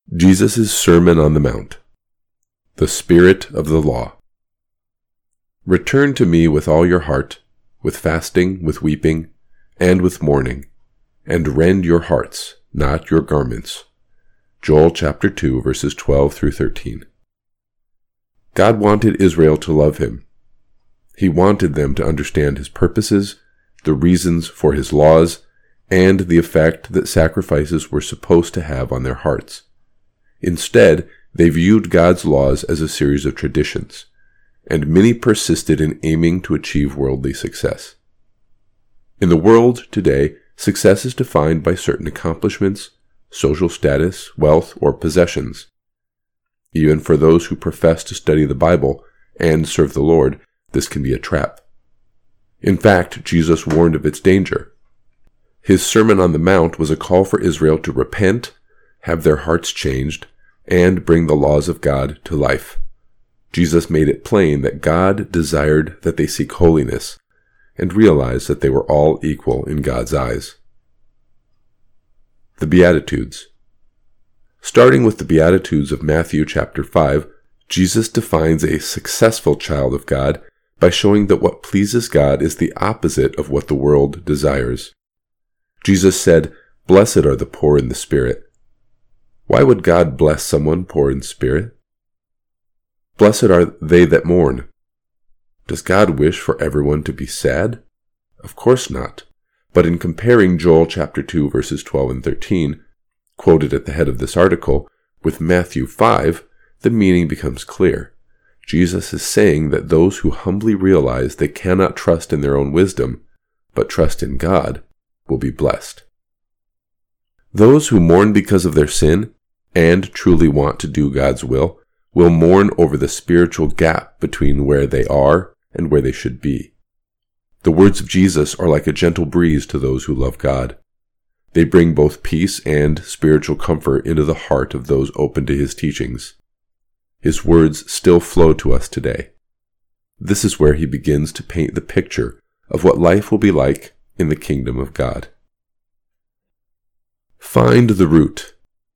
Jesus' Sermon on the Mount. The Spirit of the Law. Return to me with all your heart, with fasting, with weeping, and with mourning, and rend your hearts, not your garments. Joel chapter 2, verses 12 through 13. God wanted Israel to love him. He wanted them to understand his purposes, the reasons for his laws, and the effect that sacrifices were supposed to have on their hearts. Instead, they viewed God's laws as a series of traditions, and many persisted in aiming to achieve worldly success. In the world today, success is defined by certain accomplishments, social status, wealth, or possessions. Even for those who profess to study the Bible and serve the Lord, this can be a trap. In fact, Jesus warned of its danger. His Sermon on the Mount was a call for Israel to repent, have their hearts changed, and bring the laws of God to life. Jesus made it plain that God desired that they seek holiness and realize that they were all equal in God's eyes. The Beatitudes. Starting with the Beatitudes of Matthew chapter 5, Jesus defines a successful child of God by showing that what pleases God is the opposite of what the world desires. Jesus said, "Blessed are the poor in the spirit." Why would God bless someone poor in spirit? Blessed are they that mourn. Does God wish for everyone to be sad? Of course not. But in comparing Joel chapter 2 verses 12 and 13, quoted at the head of this article, with Matthew 5, the meaning becomes clear. Jesus is saying that those who humbly realize they cannot trust in their own wisdom, but trust in God, will be blessed. Those who mourn because of their sin and truly want to do God's will mourn over the spiritual gap between where they are and where they should be. The words of Jesus are like a gentle breeze to those who love God. They bring both peace and spiritual comfort into the heart of those open to his teachings. His words still flow to us today. This is where he begins to paint the picture of what life will be like in the kingdom of God. Find the root.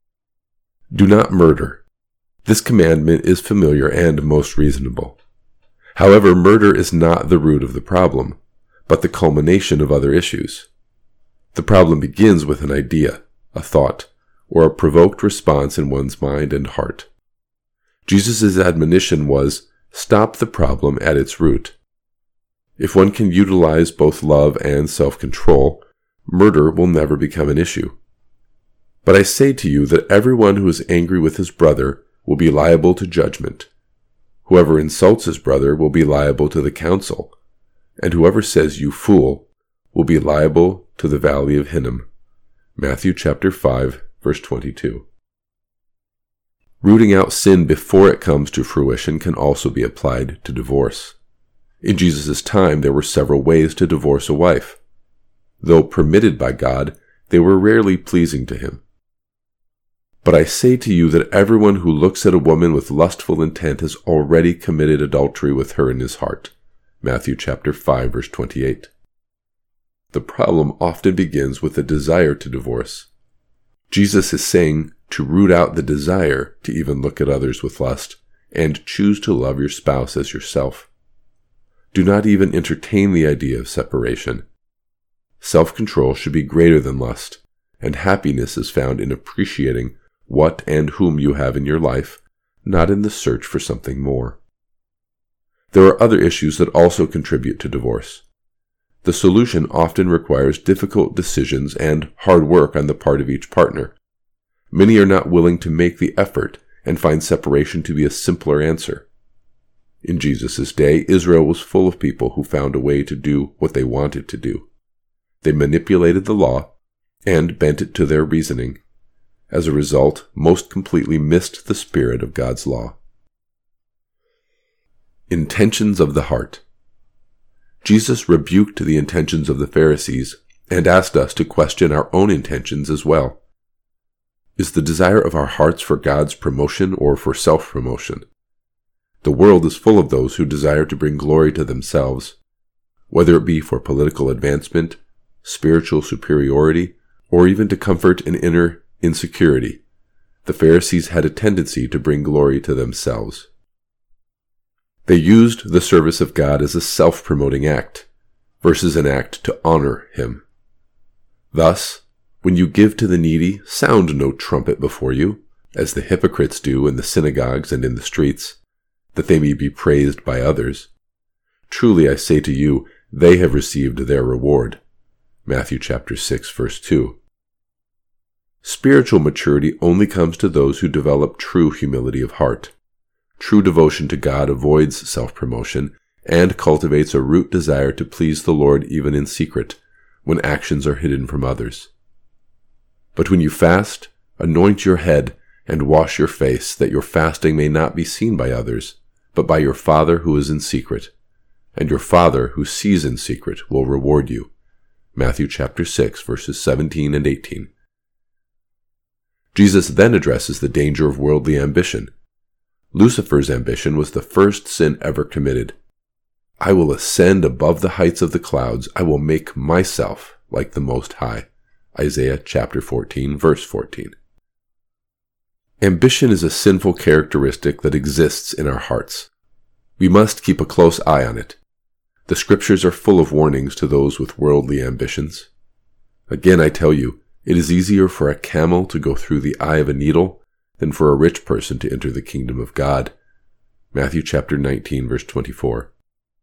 Do not murder. This commandment is familiar and most reasonable. However, murder is not the root of the problem, but the culmination of other issues. The problem begins with an idea, a thought, or a provoked response in one's mind and heart. Jesus' admonition was, stop the problem at its root. If one can utilize both love and self-control, murder will never become an issue. But I say to you that everyone who is angry with his brother will be liable to judgment. Whoever insults his brother will be liable to the council, and whoever says you fool will be liable to the valley of Hinnom. Matthew chapter 5, verse 22. Rooting out sin before it comes to fruition can also be applied to divorce. In Jesus' time, there were several ways to divorce a wife. Though permitted by God, they were rarely pleasing to him. But I say to you that everyone who looks at a woman with lustful intent has already committed adultery with her in his heart. Matthew chapter 5, verse 28. The problem often begins with a desire to divorce. Jesus is saying to root out the desire to even look at others with lust and choose to love your spouse as yourself. Do not even entertain the idea of separation. Self-control should be greater than lust, and happiness is found in appreciating what and whom you have in your life, not in the search for something more. There are other issues that also contribute to divorce. The solution often requires difficult decisions and hard work on the part of each partner. Many are not willing to make the effort and find separation to be a simpler answer. In Jesus' day, Israel was full of people who found a way to do what they wanted to do. They manipulated the law and bent it to their reasoning. As a result, most completely missed the spirit of God's law. Intentions of the heart. Jesus rebuked the intentions of the Pharisees and asked us to question our own intentions as well. Is the desire of our hearts for God's promotion or for self-promotion? The world is full of those who desire to bring glory to themselves, whether it be for political advancement, spiritual superiority, or even to comfort an inner insecurity. The The Pharisees had a tendency to bring glory to themselves. They used the service of God as a self-promoting act, versus an act to honor Him. Thus, when you give to the needy, sound no trumpet before you, as the hypocrites do in the synagogues and in the streets, that they may be praised by others. Truly I say to you, they have received their reward. Matthew chapter 6, verse 2. Spiritual maturity only comes to those who develop true humility of heart. True devotion to God avoids self-promotion and cultivates a root desire to please the Lord even in secret, when actions are hidden from others. But when you fast, anoint your head and wash your face, that your fasting may not be seen by others, but by your Father who is in secret. And your Father who sees in secret will reward you. Matthew chapter 6, verses 17 and 18. Jesus then addresses the danger of worldly ambition. Lucifer's ambition was the first sin ever committed. I will ascend above the heights of the clouds. I will make myself like the Most High. Isaiah chapter 14, verse 14. Ambition is a sinful characteristic that exists in our hearts. We must keep a close eye on it. The Scriptures are full of warnings to those with worldly ambitions. Again, I tell you, it is easier for a camel to go through the eye of a needle than for a rich person to enter the kingdom of God. Matthew chapter 19, verse 24.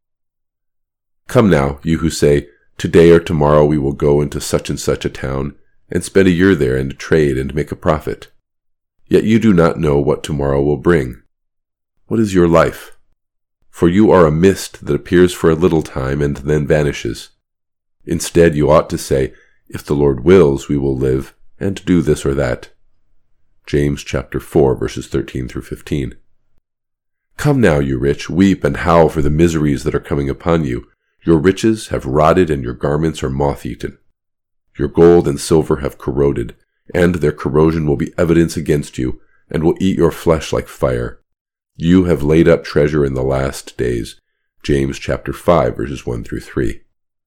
Come now, you who say, today or tomorrow we will go into such and such a town, and spend a year there and trade and make a profit. Yet you do not know what tomorrow will bring. What is your life? For you are a mist that appears for a little time and then vanishes. Instead, you ought to say, if the Lord wills, we will live and do this or that. James chapter 4, verses 13 through 15. Come now, you rich, weep and howl for the miseries that are coming upon you. Your riches have rotted and your garments are moth-eaten. Your gold and silver have corroded, and their corrosion will be evidence against you, and will eat your flesh like fire. You have laid up treasure in the last days. James chapter 5, verses 1 through 3.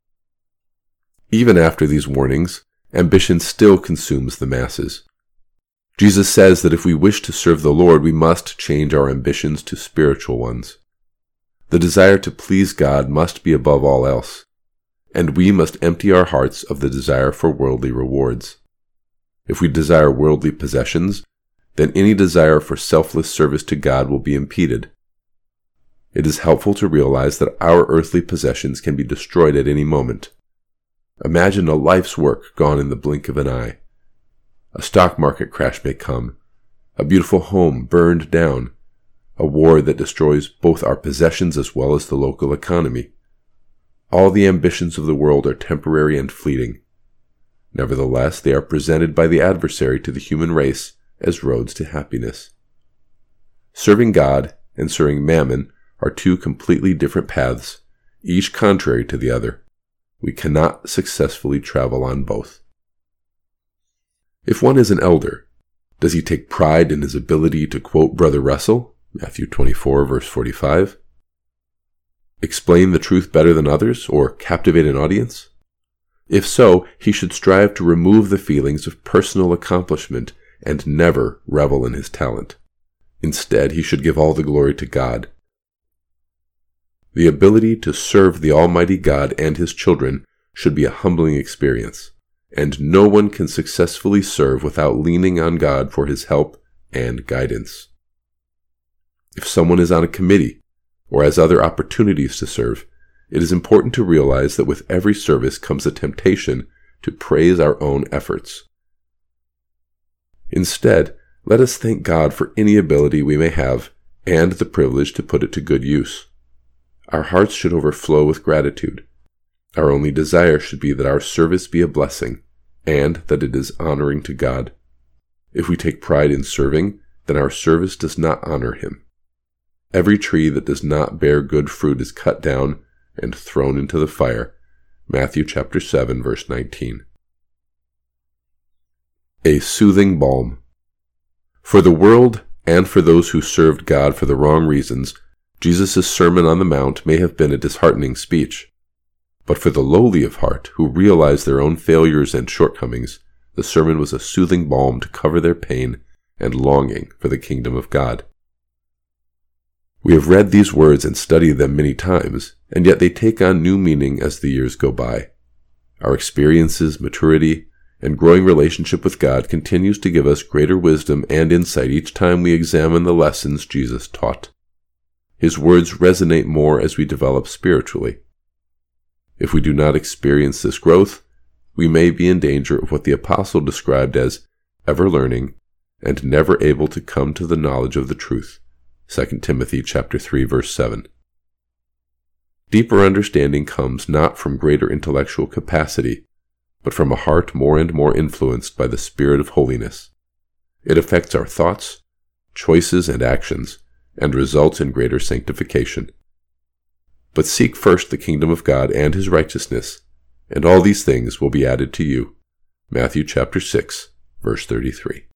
Even after these warnings, ambition still consumes the masses. Jesus says that if we wish to serve the Lord, we must change our ambitions to spiritual ones. The desire to please God must be above all else, and we must empty our hearts of the desire for worldly rewards. If we desire worldly possessions, then any desire for selfless service to God will be impeded. It is helpful to realize that our earthly possessions can be destroyed at any moment. Imagine a life's work gone in the blink of an eye. A stock market crash may come, a beautiful home burned down, a war that destroys both our possessions as well as the local economy. All the ambitions of the world are temporary and fleeting. Nevertheless, they are presented by the adversary to the human race as roads to happiness. Serving God and serving mammon are two completely different paths, each contrary to the other. We cannot successfully travel on both. If one is an elder, does he take pride in his ability to quote Brother Russell, Matthew 24, verse 45? Explain the truth better than others, or captivate an audience? If so, he should strive to remove the feelings of personal accomplishment and never revel in his talent. Instead, he should give all the glory to God. The ability to serve the Almighty God and His children should be a humbling experience, and no one can successfully serve without leaning on God for His help and guidance. If someone is on a committee or has other opportunities to serve, it is important to realize that with every service comes a temptation to praise our own efforts. Instead, let us thank God for any ability we may have and the privilege to put it to good use. Our hearts should overflow with gratitude. Our only desire should be that our service be a blessing, and that it is honoring to God. If we take pride in serving, then our service does not honor Him. Every tree that does not bear good fruit is cut down and thrown into the fire. Matthew chapter 7, verse 19. A soothing balm. For the world and for those who served God for the wrong reasons, Jesus' Sermon on the Mount may have been a disheartening speech. But for the lowly of heart, who realize their own failures and shortcomings, the sermon was a soothing balm to cover their pain and longing for the kingdom of God. We have read these words and studied them many times, and yet they take on new meaning as the years go by. Our experiences, maturity, and growing relationship with God continues to give us greater wisdom and insight each time we examine the lessons Jesus taught. His words resonate more as we develop spiritually. If we do not experience this growth, we may be in danger of what the apostle described as ever learning and never able to come to the knowledge of the truth. 2 Timothy chapter 3, verse 7. Deeper understanding comes not from greater intellectual capacity, but from a heart more and more influenced by the Spirit of holiness. It affects our thoughts, choices, and actions, and results in greater sanctification. But seek first the kingdom of God and his righteousness, and all these things will be added to you. Matthew chapter 6, verse 33.